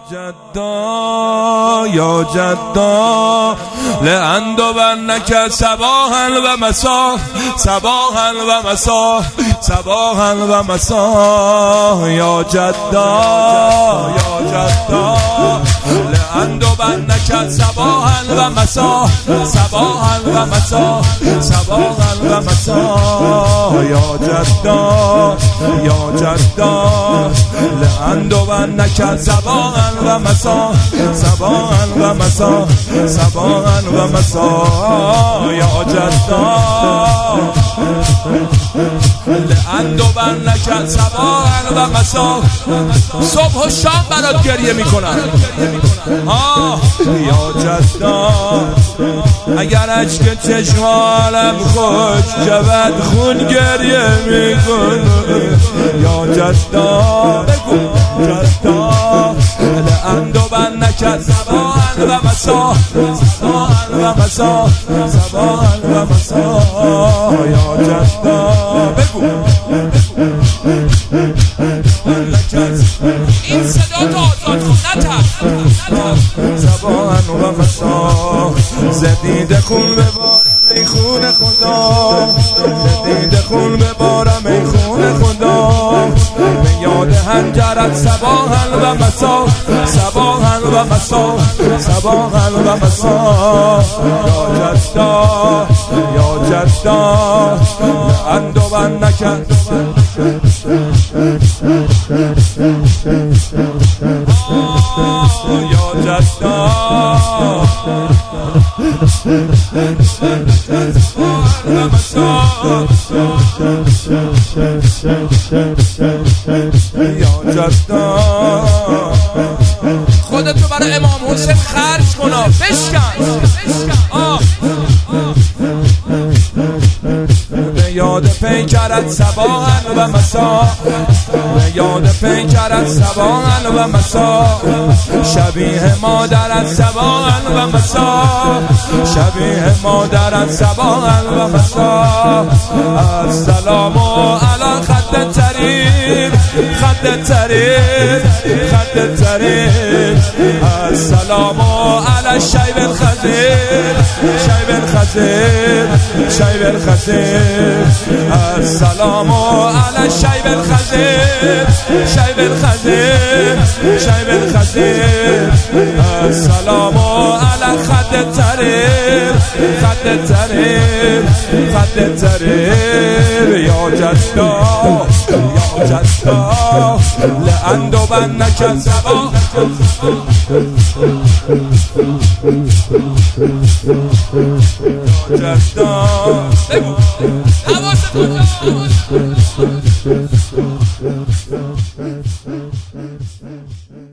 یا جدا لأندونک صباحا و مساء، صباحا و مساء، صباحا و مساء. یا جدا لأندونک صباحا و مساء، صباحا و مساء، صباحا و مساء. یا جدا لأندونک صباحا و مساء، صباحا و مساء، صباحا و مساء. یا جدا لأندونک صباحا و مساء. صبح و شام برات گریه میکنن. یا جدا اگر اشک چشمانم خوش شود خون گریه میکنه. یا جدا بگو جدا لأندونک صباحا و مساء، صباحا و مساء، صباحا و مساء. یا جدا بگو این صدا تو آزاد کن، نترس. صباحا و مساء زدید خون ببارم ای خون خدا، زدید خون ببارم ای خون خدا. به یاد هنجرت صباحا و مساء، صباحا و مساء، صباحا و مساء. یا جدا لأندونک یا جدا یا جدا. خودتو برای امام حسین خرج کنا، بشکن. به یاد پیکرت صباحا و مساء، به یاد پیکرت صباحا و مساء. شبیه مادرت صباحا و مساء، شبیه مادرت صباحا و مساء. السلام علی خد ترین، خد ترین، خد ترین. السلام علی شیب الخزیر، شیب الخزیر، شیب الخزیر. السلام علی شیب الخزیر، شیب الخزیر، شیب الخزیر. السلام علی خد ترین، خد ترین، خد ترین. یا جدا لأندونک صباحا جدا. بگو حواست